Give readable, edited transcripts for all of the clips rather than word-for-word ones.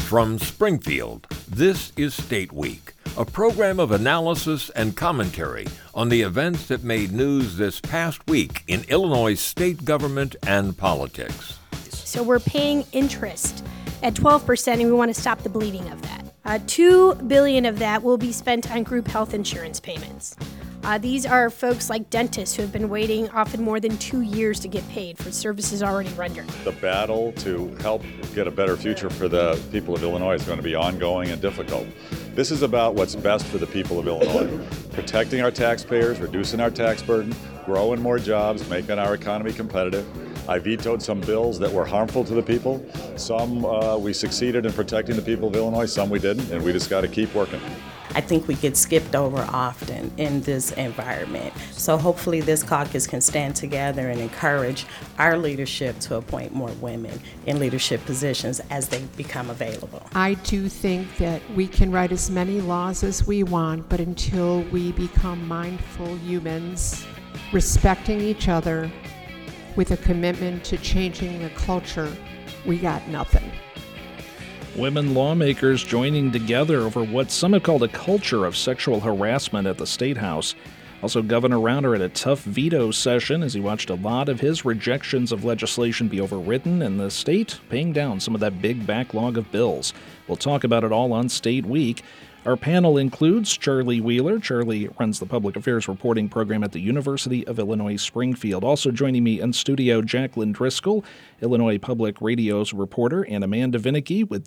From Springfield, this is State Week, a program of analysis and commentary on the events that made news this past week in Illinois state government and politics. So we're paying interest at 12%, and we want to stop the bleeding of that. $2 billion of that will be spent on group health insurance payments. These are folks like dentists who have been waiting often more than 2 years to get paid for services already rendered. The battle to help get a better future for the people of Illinois is going to be ongoing and difficult. This is about what's best for the people of Illinois. Protecting our taxpayers, reducing our tax burden, growing more jobs, making our economy competitive. I vetoed some bills that were harmful to the people. Some we succeeded in protecting the people of Illinois, some we didn't, and we just got to keep working. I think we get skipped over often in this environment. So hopefully this caucus can stand together and encourage our leadership to appoint more women in leadership positions as they become available. I do think that we can write as many laws as we want, but until we become mindful humans, respecting each other, with a commitment to changing the culture, we got nothing. Women lawmakers joining together over what some have called a culture of sexual harassment at the State House. Also, Governor Rauner at a tough veto session as he watched a lot of his rejections of legislation be overridden and the state paying down some of that big backlog of bills. We'll talk about it all on State Week. Our panel includes Charlie Wheeler. Charlie runs the public affairs reporting program at the University of Illinois Springfield. Also joining me in studio, Jacqueline Driscoll, Illinois Public Radio's reporter, and Amanda Vinicky with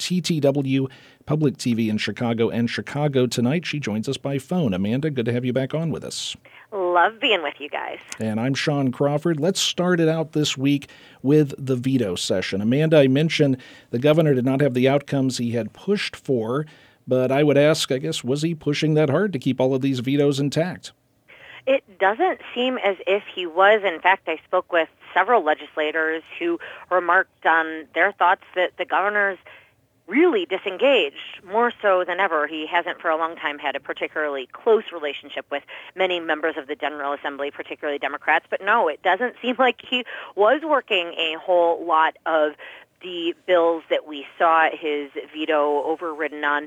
WTTW Public TV in Chicago and Chicago Tonight. She joins us by phone. Amanda, good to have you back on with us. Love being with you guys. And I'm Sean Crawford. Let's start it out this week with the veto session. Amanda, I mentioned the governor did not have the outcomes he had pushed for. But I would ask, I guess, was he pushing that hard to keep all of these vetoes intact? It doesn't seem as if he was. In fact, I spoke with several legislators who remarked on their thoughts that the governor's really disengaged, more so than ever. He hasn't for a long time had a particularly close relationship with many members of the General Assembly, particularly Democrats. But no, it doesn't seem like he was working a whole lot of the bills that we saw his veto overridden on.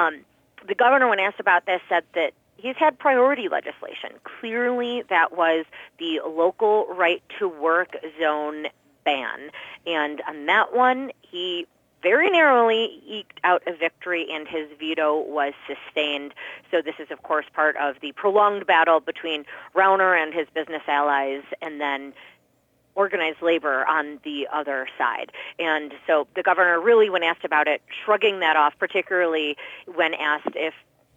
The governor, when asked about this, said that he's had priority legislation. Clearly, that was the local right-to-work zone ban. And on that one, he very narrowly eked out a victory, and his veto was sustained. So this is, of course, part of the prolonged battle between Rauner and his business allies, and then organized labor on the other side. And so the governor really, when asked about it, shrugging that off, particularly when asked if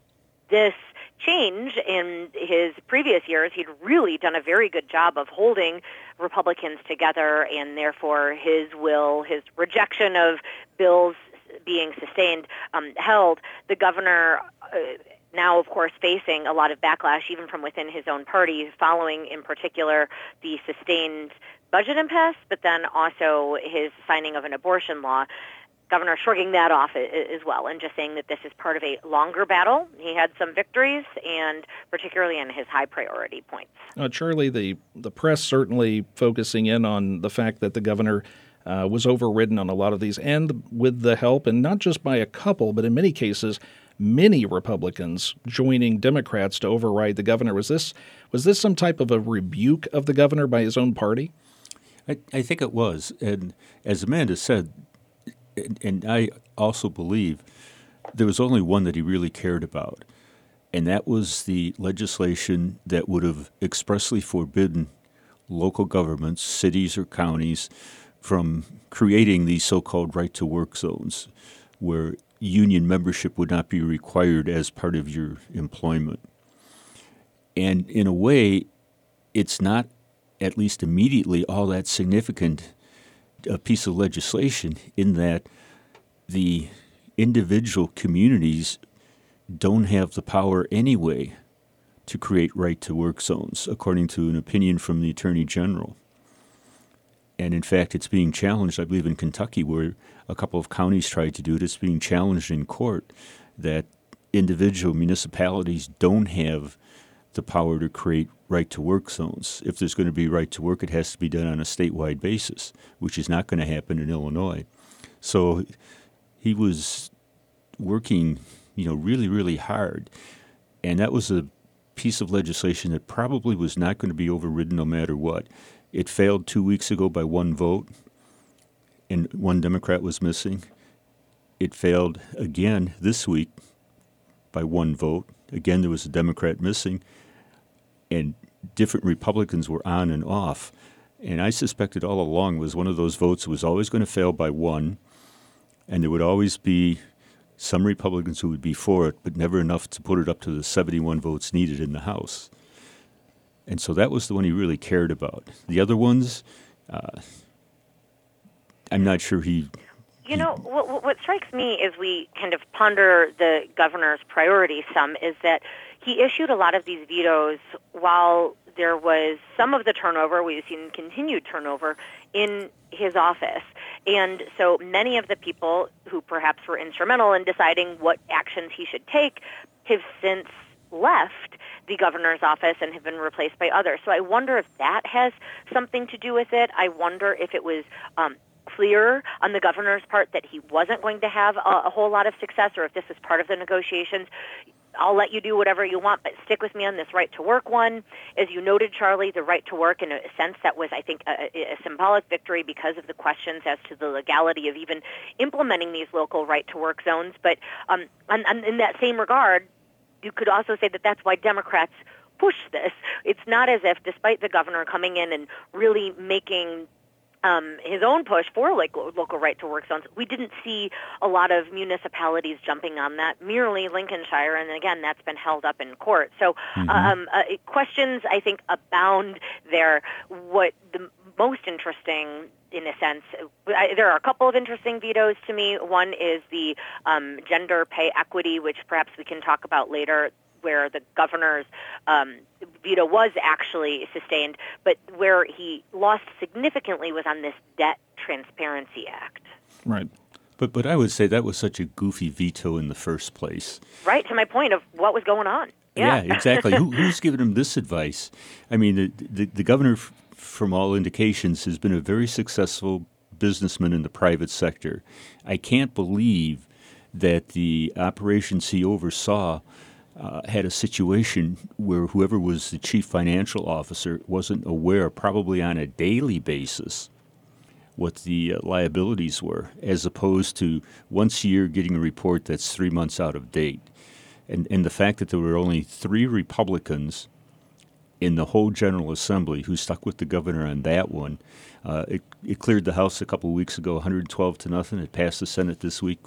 this change in his previous years, he'd really done a very good job of holding Republicans together, and therefore his rejection of bills being sustained, held. The governor now, of course, facing a lot of backlash, even from within his own party, following in particular the sustained budget impasse, but then also his signing of an abortion law. Governor shrugging that off as well and just saying that this is part of a longer battle. He had some victories, and particularly in his high priority points. Charlie, the press certainly focusing in on the fact that the governor was overridden on a lot of these, and with the help, and not just by a couple, but in many cases, many Republicans joining Democrats to override the governor. Was this some type of a rebuke of the governor by his own party? I think it was. And as Amanda said, and I also believe, there was only one that he really cared about, and that was the legislation that would have expressly forbidden local governments, cities or counties, from creating these so-called right-to-work zones where union membership would not be required as part of your employment. And in a way, it's not, at least immediately, all that significant a piece of legislation in that the individual communities don't have the power anyway to create right-to-work zones, according to an opinion from the Attorney General. And in fact, it's being challenged, I believe, in Kentucky, where a couple of counties tried to do it. It's being challenged in court that individual municipalities don't have the power to create right-to-work zones. If there's going to be right-to-work, it has to be done on a statewide basis, which is not going to happen in Illinois. So he was working, really, really hard. And that was a piece of legislation that probably was not going to be overridden no matter what. It failed 2 weeks ago by one vote, and one Democrat was missing. It failed again this week by one vote. Again, there was a Democrat missing, and different Republicans were on and off. And I suspected all along was one of those votes that was always going to fail by one, and there would always be some Republicans who would be for it, but never enough to put it up to the 71 votes needed in the House. And so that was the one he really cared about. The other ones, I'm not sure he... What strikes me as we kind of ponder the governor's priorities some is that he issued a lot of these vetoes while there was some of the turnover, we've seen continued turnover, in his office. And so many of the people who perhaps were instrumental in deciding what actions he should take have since left the governor's office and have been replaced by others. So I wonder if that has something to do with it. I wonder if it was clear on the governor's part that he wasn't going to have a whole lot of success, or if this is part of the negotiations. I'll let you do whatever you want, but stick with me on this right to work one. As you noted, Charlie, the right to work, in a sense, that was, I think, a symbolic victory because of the questions as to the legality of even implementing these local right to work zones. But in that same regard, you could also say that that's why Democrats push this. It's not as if, despite the governor coming in and really making his own push for local right to work zones, we didn't see a lot of municipalities jumping on that, merely Lincolnshire, and again, that's been held up in court. So questions, I think, abound there. What the most interesting, in a sense, there are a couple of interesting vetoes to me. One is the gender pay equity, which perhaps we can talk about later, where the governor's veto was actually sustained, but where he lost significantly was on this Debt Transparency Act. Right. But I would say that was such a goofy veto in the first place. Right, to my point of what was going on. Yeah, exactly. Who's given him this advice? I mean, the governor, from all indications, has been a very successful businessman in the private sector. I can't believe that the operations he oversaw had a situation where whoever was the chief financial officer wasn't aware, probably on a daily basis, what the liabilities were, as opposed to once a year getting a report that's 3 months out of date. And the fact that there were only 3 Republicans in the whole General Assembly who stuck with the governor on that one, it cleared the House a couple of weeks ago, 112-0. It passed the Senate this week,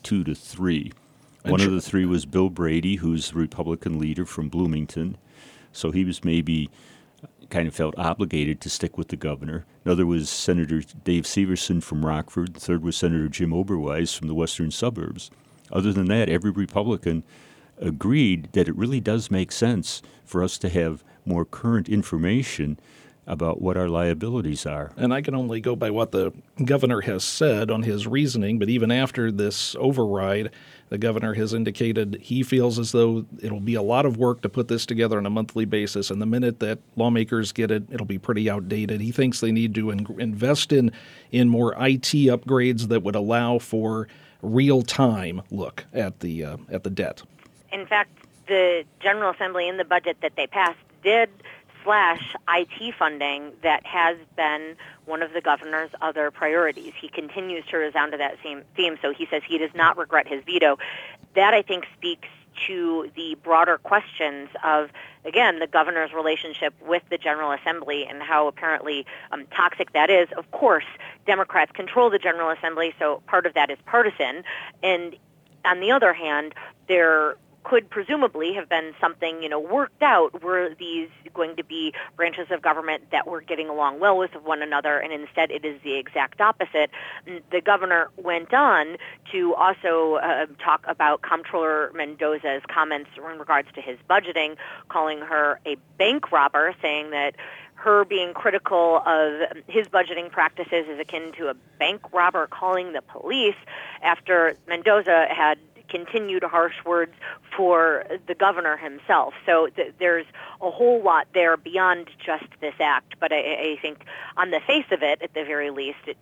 52-3. One of the 3 was Bill Brady, who's the Republican leader from Bloomington. So he was maybe kind of felt obligated to stick with the governor. Another was Senator Dave Severson from Rockford. The third was Senator Jim Oberweis from the western suburbs. Other than that, every Republican agreed that it really does make sense for us to have more current information about what our liabilities are. And I can only go by what the governor has said on his reasoning, but even after this override, the governor has indicated he feels as though it'll be a lot of work to put this together on a monthly basis, and the minute that lawmakers get it, it'll be pretty outdated. He thinks they need to invest in more IT upgrades that would allow for real-time look at the debt. In fact, the General Assembly in the budget that they passed did slash IT funding that has been one of the governor's other priorities. He continues to resound to that same theme, so he says he does not regret his veto. That, I think, speaks to the broader questions of, again, the governor's relationship with the General Assembly and how apparently toxic that is. Of course, Democrats control the General Assembly, so part of that is partisan. And on the other hand, there could presumably have been something, worked out. Were these going to be branches of government that were getting along well with one another, and instead it is the exact opposite? The governor went on to also talk about Comptroller Mendoza's comments in regards to his budgeting, calling her a bank robber, saying that her being critical of his budgeting practices is akin to a bank robber calling the police, after Mendoza had continued harsh words for the governor himself. So there's a whole lot there beyond just this act. But I think on the face of it, at the very least, it does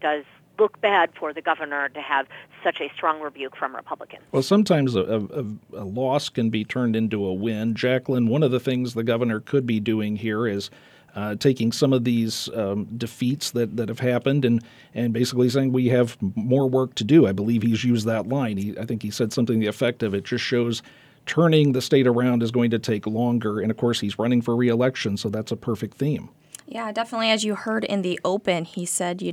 look bad for the governor to have such a strong rebuke from Republicans. Well, sometimes a loss can be turned into a win. Jacqueline, one of the things the governor could be doing here is taking some of these defeats that have happened and basically saying we have more work to do. I believe he's used that line. I think he said something to the effect of, it just shows turning the state around is going to take longer. And, of course, he's running for re-election, so that's a perfect theme. Yeah, definitely. As you heard in the open, he said,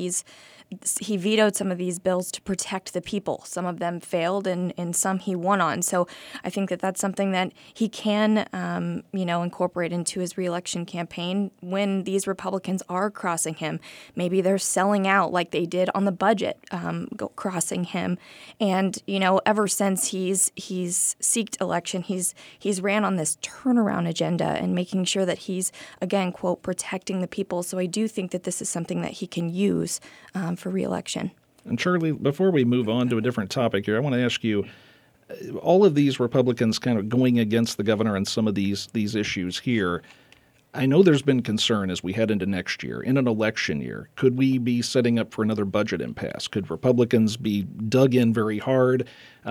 he vetoed some of these bills to protect the people. Some of them failed and some he won on. So I think that that's something that he can, incorporate into his reelection campaign when these Republicans are crossing him. Maybe they're selling out like they did on the budget, crossing him. And, ever since he's seeked election, he's ran on this turnaround agenda and making sure that he's, again, quote, protecting the people. So I do think that this is something that he can use for re-election. And Charlie, before we move on to a different topic here, I want to ask you, all of these Republicans kind of going against the governor on some of these issues here, I know there's been concern as we head into next year, in an election year. Could we be setting up for another budget impasse? Could Republicans be dug in very hard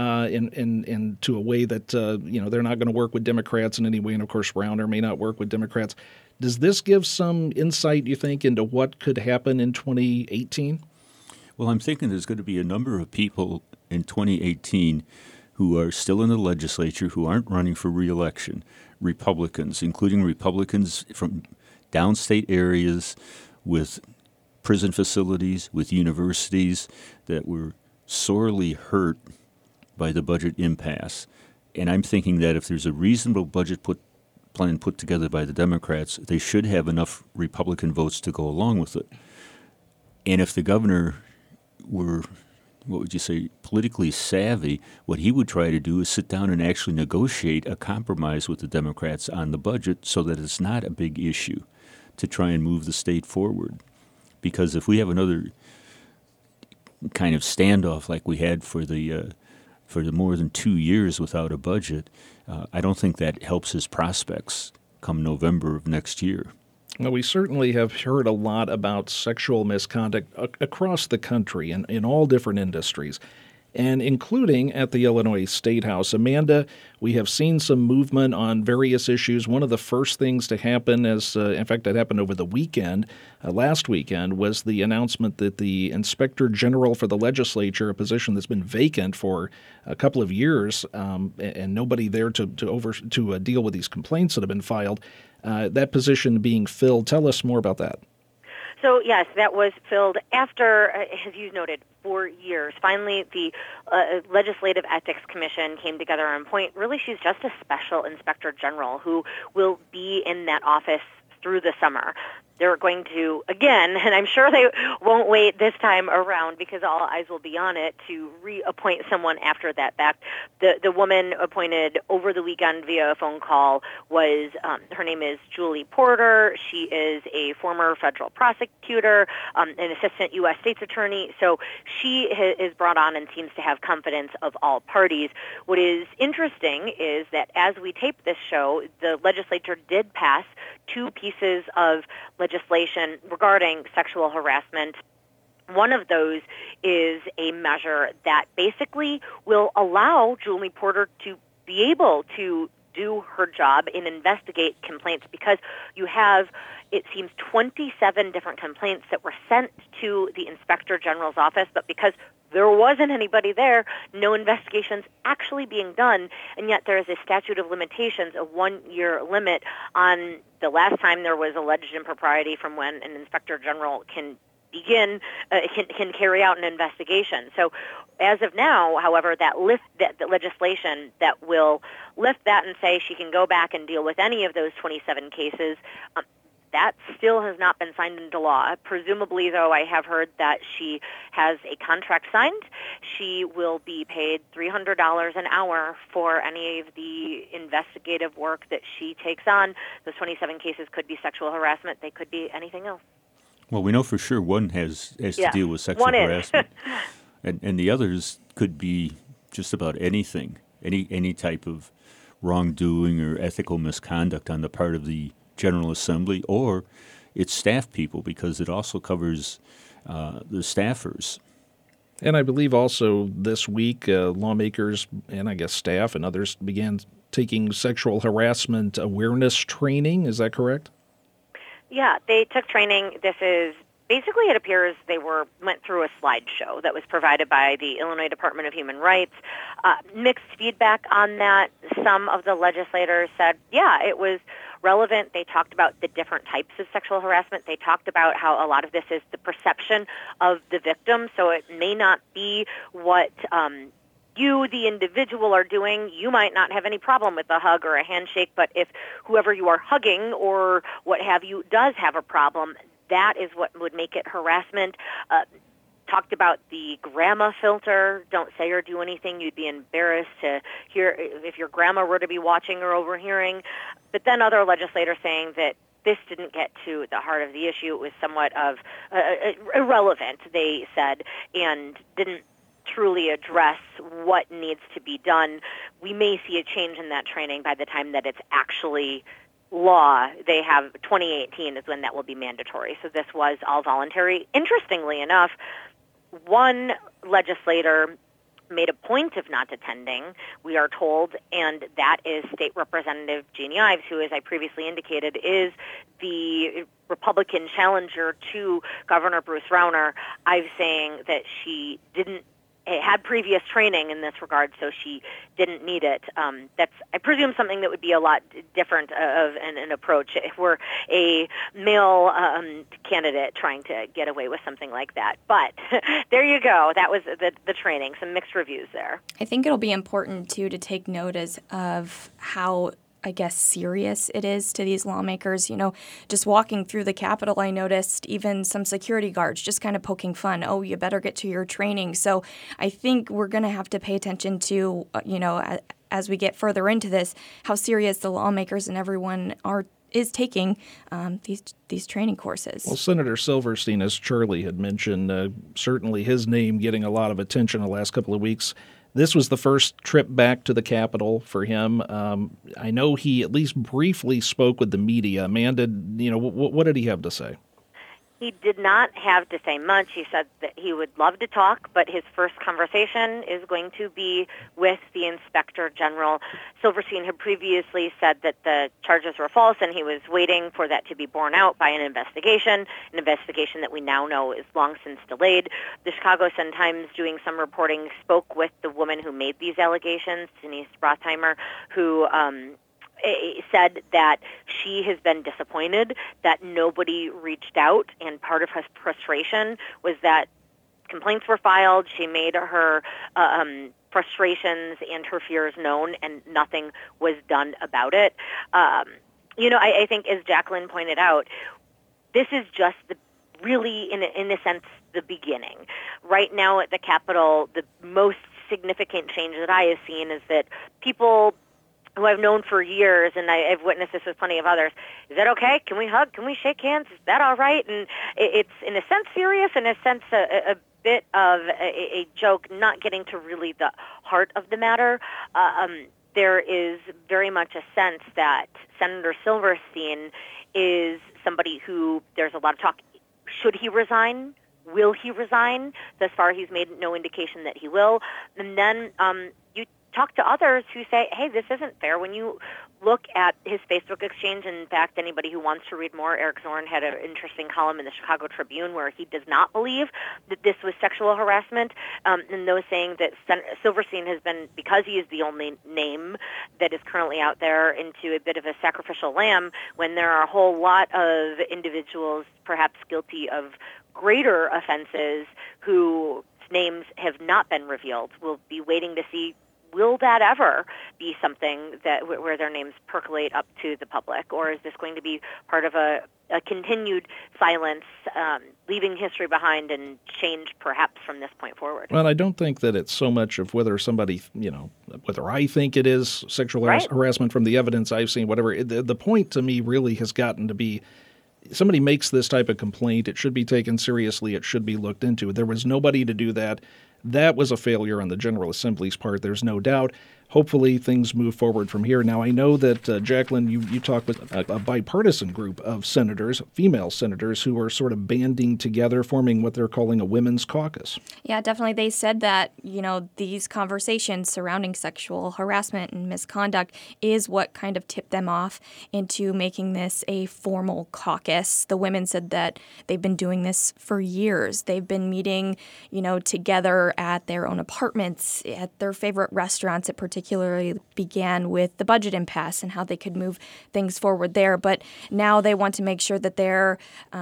into a way that they're not going to work with Democrats in any way, and of course Rauner may not work with Democrats. Does this give some insight, you think, into what could happen in 2018? Well, I'm thinking there's going to be a number of people in 2018 who are still in the legislature who aren't running for re-election, Republicans, including Republicans from downstate areas with prison facilities, with universities that were sorely hurt by the budget impasse. And I'm thinking that if there's a reasonable budget plan put together by the Democrats, they should have enough Republican votes to go along with it. And if the governor were, politically savvy, what he would try to do is sit down and actually negotiate a compromise with the Democrats on the budget so that it's not a big issue to try and move the state forward. Because if we have another kind of standoff like we had for the more than 2 years without a budget, I don't think that helps his prospects come November of next year. Well, we certainly have heard a lot about sexual misconduct across the country and in all different industries, and including at the Illinois State House. Amanda, we have seen some movement on various issues. One of the first things to happen, in fact, that happened over the weekend, last weekend, was the announcement that the Inspector General for the legislature, a position that's been vacant for a couple of years, and nobody there to deal with these complaints that have been filed, that position being filled. Tell us more about that. So, yes, that was filled after, as you noted, 4 years. Finally, the Legislative Ethics Commission came together on point. Really, she's just a special inspector general who will be in that office through the summer. They're going to, again, and I'm sure they won't wait this time around because all eyes will be on it, to reappoint someone after that fact. The woman appointed over the weekend via a phone call was, her name is Julie Porter. She is a former federal prosecutor, an assistant U.S. state's attorney. So she is brought on and seems to have confidence of all parties. What is interesting is that as we tape this show, the legislature did pass 2 pieces of legislation regarding sexual harassment. One of those is a measure that basically will allow Julie Porter to be able to do her job and investigate complaints, because you have, it seems, 27 different complaints that were sent to the Inspector General's office, but because there wasn't anybody there, no investigations actually being done, and yet there is a statute of limitations, a 1-year limit on the last time there was alleged impropriety from when an Inspector General can begin, can carry out an investigation. So as of now, however, that legislation that will lift that and say she can go back and deal with any of those 27 cases, that still has not been signed into law. Presumably, though, I have heard that she has a contract signed. She will be paid $300 an hour for any of the investigative work that she takes on. Those 27 cases could be sexual harassment. They could be anything else. Well, we know for sure one has to deal with sexual harassment. and the others could be just about anything, any type of wrongdoing or ethical misconduct on the part of the General Assembly or its staff people, because it also covers the staffers. And I believe also this week, lawmakers and I guess staff and others began taking sexual harassment awareness training. Is that correct? Yeah, they took training. This is basically, it appears they went through a slideshow that was provided by the Illinois Department of Human Rights. Mixed feedback on that. Some of the legislators said, yeah, it was relevant. They talked about the different types of sexual harassment. They talked about how a lot of this is the perception of the victim, so it may not be what you, the individual, are doing. You might not have any problem with a hug or a handshake, but if whoever you are hugging or what have you does have a problem, that is what would make it harassment. Talked about the grandma filter. Don't say or do anything you'd be embarrassed to hear if your grandma were to be watching or overhearing. But then other legislators saying that this didn't get to the heart of the issue. It was somewhat of irrelevant, they said, and didn't truly address what needs to be done. We may see a change in that training by the time that it's actually law. They have 2018 is when that will be mandatory. So this was all voluntary. Interestingly enough, one legislator made a point of not attending, we are told, and that is State Representative Jeannie Ives, who, as I previously indicated, is the Republican challenger to Governor Bruce Rauner. Ives saying that she had previous training in this regard, so she didn't need it. That's, I presume, something that would be a lot different of an approach if we're a male candidate trying to get away with something like that. But there you go. That was the training. Some mixed reviews there. I think it'll be important, too, to take notice of how, I guess, serious it is to these lawmakers. You know, just walking through the Capitol, I noticed even some security guards just kind of poking fun. Oh, you better get to your training. So I think we're going to have to pay attention to, as we get further into this, how serious the lawmakers and everyone is taking these training courses. Well, Senator Silverstein, as Charlie had mentioned, certainly his name getting a lot of attention the last couple of weeks. This was the first trip back to the Capitol for him. I know he at least briefly spoke with the media. Amanda, what did he have to say? He did not have to say much. He said that he would love to talk, but his first conversation is going to be with the Inspector General. Silverstein had previously said that the charges were false, and he was waiting for that to be borne out by an investigation that we now know is long since delayed. The Chicago Sun-Times, doing some reporting, spoke with the woman who made these allegations, Denise Rothheimer, who said that she has been disappointed that nobody reached out, and part of her frustration was that complaints were filed. She made her frustrations and her fears known, and nothing was done about it. I think, as Jacqueline pointed out, this is just really, in a sense, the beginning. Right now at the Capitol, the most significant change that I have seen is that people who I've known for years, and I've witnessed this with plenty of others, is that okay? Can we hug? Can we shake hands? Is that all right? And it's, in a sense, serious, in a sense, a bit of a joke, not getting to really the heart of the matter. There is very much a sense that Senator Silverstein is somebody who, there's a lot of talk, should he resign? Will he resign? Thus far, he's made no indication that he will. And then you talk to others who say, hey, this isn't fair. When you look at his Facebook exchange, and in fact, anybody who wants to read more, Eric Zorn had an interesting column in the Chicago Tribune where he does not believe that this was sexual harassment, and those saying that Silverstein has been, because he is the only name that is currently out there, into a bit of a sacrificial lamb, when there are a whole lot of individuals perhaps guilty of greater offenses whose names have not been revealed. We'll be waiting to see, will that ever be something that where their names percolate up to the public, or is this going to be part of a continued silence, leaving history behind and change perhaps from this point forward? Well, I don't think that it's so much of whether somebody, whether I think it is sexual harassment from the evidence I've seen, whatever. The point to me really has gotten to be, somebody makes this type of complaint, it should be taken seriously, it should be looked into. There was nobody to do that. That was a failure on the General Assembly's part, there's no doubt. hopefully things move forward from here. Now, I know that, Jacqueline, you talked with a bipartisan group of senators, female senators, who are sort of banding together, forming what they're calling a women's caucus. Yeah, definitely. They said that, these conversations surrounding sexual harassment and misconduct is what kind of tipped them off into making this a formal caucus. The women said that they've been doing this for years. They've been meeting, together at their own apartments, at their favorite restaurants. It particularly began with the budget impasse and how they could move things forward there. But now they want to make sure that they're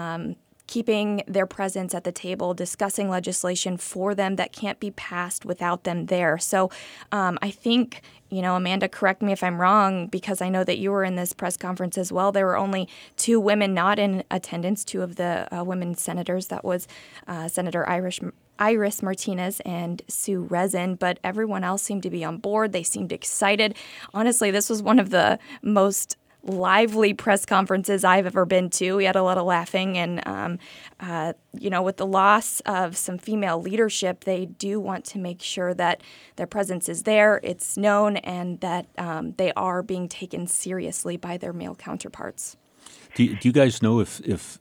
keeping their presence at the table, discussing legislation for them that can't be passed without them there. So I think, Amanda, correct me if I'm wrong, because I know that you were in this press conference as well. There were only 2 women not in attendance, 2 of the women senators. That was Senator Iris Martinez and Sue Rezin, but everyone else seemed to be on board. They seemed excited. Honestly, this was one of the most lively press conferences I've ever been to. We had a lot of laughing, and with the loss of some female leadership, they do want to make sure that their presence is there, it's known, and that they are being taken seriously by their male counterparts. Do you guys know if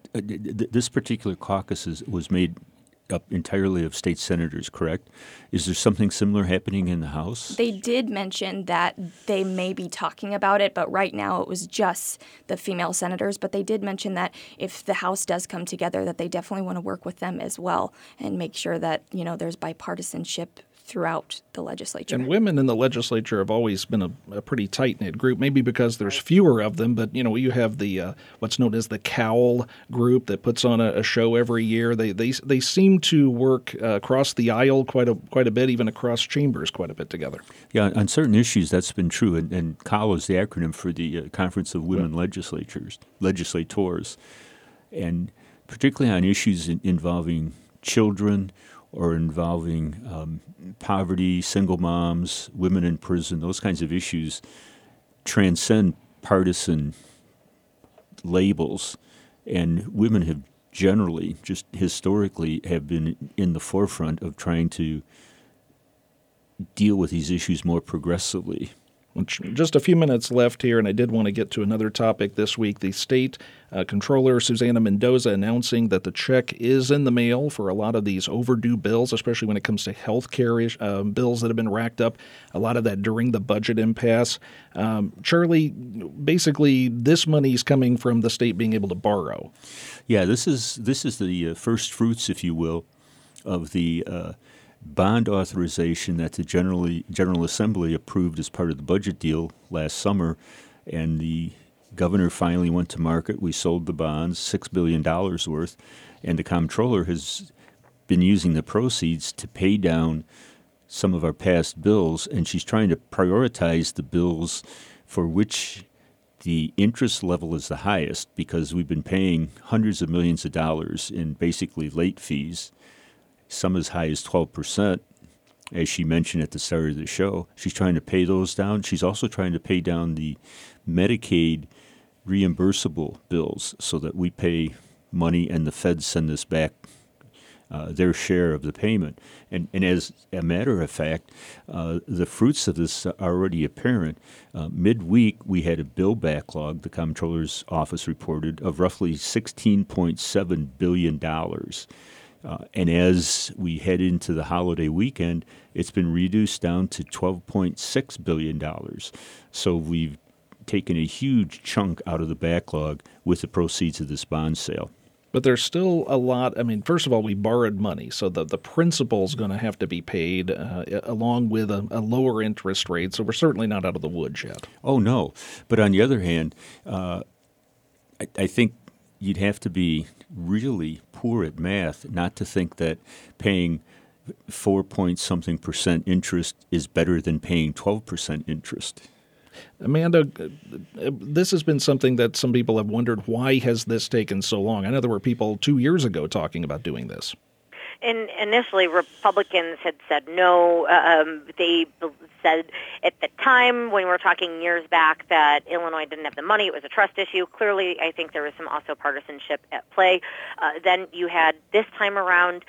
this particular caucus was made up entirely of state senators, correct? Is there something similar happening in the House? They did mention that they may be talking about it, but right now it was just the female senators. But they did mention that if the House does come together, that they definitely want to work with them as well and make sure that, there's bipartisanship throughout the legislature. And women in the legislature have always been a pretty tight-knit group, maybe because there's fewer of them, but, you have the what's known as the Cowl group that puts on a show every year. They seem to work across the aisle quite a bit, even across chambers quite a bit together. Yeah, on certain issues that's been true, and Cowl is the acronym for the Conference of Women Legislators, and particularly on issues involving children or involving poverty, single moms, women in prison, those kinds of issues transcend partisan labels. And women have generally, just historically, have been in the forefront of trying to deal with these issues more progressively. Just a few minutes left here, and I did want to get to another topic this week. The state controller, Susana Mendoza, announcing that the check is in the mail for a lot of these overdue bills, especially when it comes to health care bills that have been racked up, a lot of that during the budget impasse. Charlie, basically this money is coming from the state being able to borrow. Yeah, this is the first fruits, if you will, of the bond authorization that the General Assembly approved as part of the budget deal last summer, and the governor finally went to market. We sold the bonds, $6 billion worth, and the comptroller has been using the proceeds to pay down some of our past bills, and she's trying to prioritize the bills for which the interest level is the highest, because we've been paying hundreds of millions of dollars in basically late fees, some as high as 12%, as she mentioned at the start of the show. She's trying to pay those down. She's also trying to pay down the Medicaid reimbursable bills so that we pay money and the feds send us back their share of the payment. And as a matter of fact, the fruits of this are already apparent. Midweek, we had a bill backlog, the comptroller's office reported, of roughly $16.7 billion. And as we head into the holiday weekend, it's been reduced down to $12.6 billion. So we've taken a huge chunk out of the backlog with the proceeds of this bond sale. But there's still a lot. I mean, first of all, we borrowed money, so the principal is going to have to be paid along with a lower interest rate. So we're certainly not out of the woods yet. Oh, no. But on the other hand, I think you'd have to be really poor at math not to think that paying 4-point-something% interest is better than paying 12% interest. Amanda, this has been something that some people have wondered, why has this taken so long? I know there were people 2 years ago talking about doing this. And initially, Republicans had said no. They said at the time, when we were talking years back, that Illinois didn't have the money. It was a trust issue. Clearly, I think there was some also partisanship at play. Then you had this time around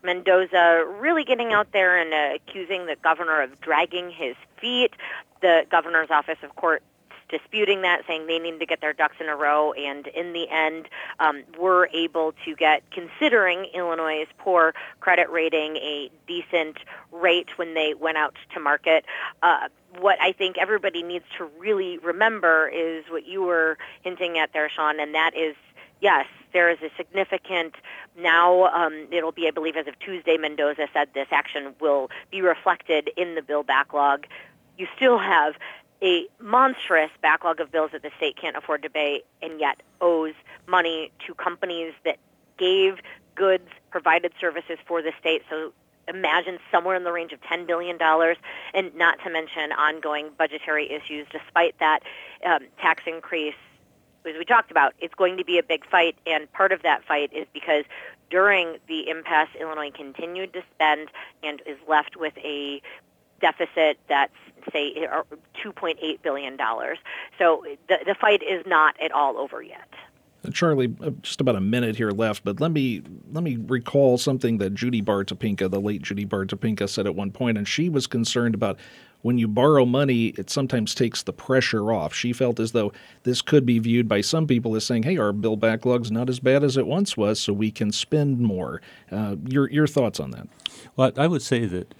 Mendoza really getting out there and accusing the governor of dragging his feet. The governor's office, of course, disputing that, saying they need to get their ducks in a row, and in the end were able to get, considering Illinois' poor credit rating, a decent rate when they went out to market. What I think everybody needs to really remember is what you were hinting at there, Sean, and that is, yes, there is a significant, now it'll be, I believe, as of Tuesday, Mendoza said this action will be reflected in the bill backlog. You still have a monstrous backlog of bills that the state can't afford to pay and yet owes money to companies that gave goods, provided services for the state. So imagine somewhere in the range of $10 billion, and not to mention ongoing budgetary issues. Despite that tax increase, as we talked about, it's going to be a big fight, and part of that fight is because during the impasse, Illinois continued to spend and is left with a deficit that's, say, $2.8 billion. So the fight is not at all over yet. Charlie, just about a minute here left, but let me recall something that Judy Bar Topinka, the late Judy Bar Topinka, said at one point, and she was concerned about when you borrow money, it sometimes takes the pressure off. She felt as though this could be viewed by some people as saying, hey, our bill backlog's not as bad as it once was, so we can spend more. Your thoughts on that? Well, I would say that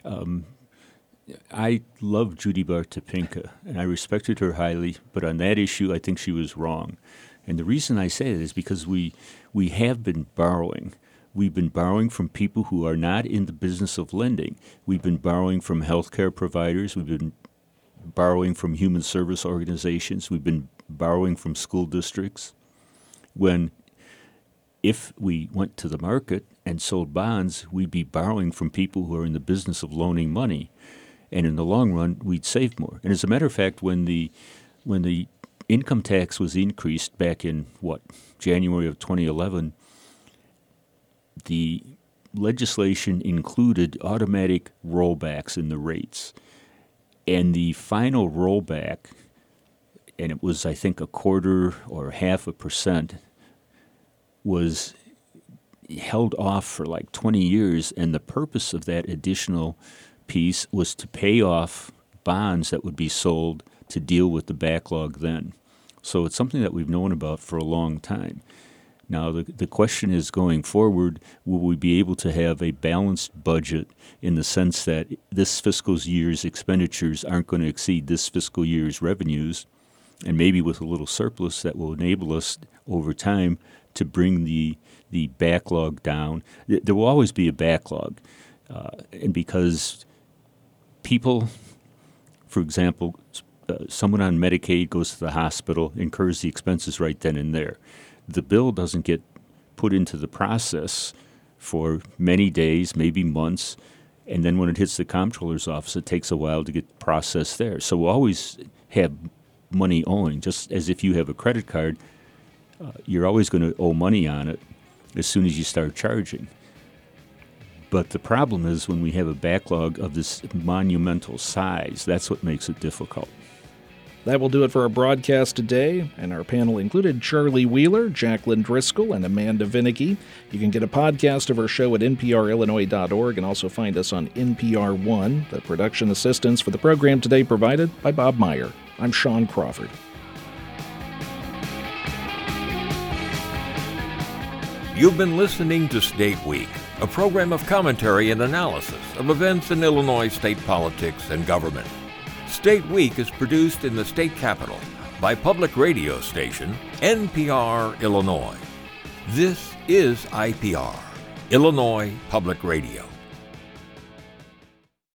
I love Judy Bar Topinka, and I respected her highly, but on that issue, I think she was wrong. And the reason I say that is because we have been borrowing. We've been borrowing from people who are not in the business of lending. We've been borrowing from healthcare providers. We've been borrowing from human service organizations. We've been borrowing from school districts. If we went to the market and sold bonds, we'd be borrowing from people who are in the business of loaning money. And in the long run, we'd save more. And as a matter of fact, when the income tax was increased back in, January of 2011, the legislation included automatic rollbacks in the rates. And the final rollback, and it was, I think, 1/4 or 0.5%, was held off for like 20 years. And the purpose of that additional piece was to pay off bonds that would be sold to deal with the backlog then. So it's something that we've known about for a long time. Now, the question is, going forward, will we be able to have a balanced budget in the sense that this fiscal year's expenditures aren't going to exceed this fiscal year's revenues, and maybe with a little surplus that will enable us over time to bring the backlog down? There will always be a backlog, and because people, for example, someone on Medicaid goes to the hospital, incurs the expenses right then and there. The bill doesn't get put into the process for many days, maybe months, and then when it hits the comptroller's office, it takes a while to get processed there. So we'll always have money owing. Just as if you have a credit card, you're always going to owe money on it as soon as you start charging. But the problem is when we have a backlog of this monumental size, that's what makes it difficult. That will do it for our broadcast today, and our panel included Charlie Wheeler, Jacqueline Driscoll, and Amanda Vinicky. You can get a podcast of our show at nprillinois.org and also find us on NPR One. The production assistance for the program today provided by Bob Meyer. I'm Sean Crawford. You've been listening to State Week, a program of commentary and analysis of events in Illinois state politics and government. State Week is produced in the state capital by public radio station NPR Illinois. This is IPR, Illinois Public Radio.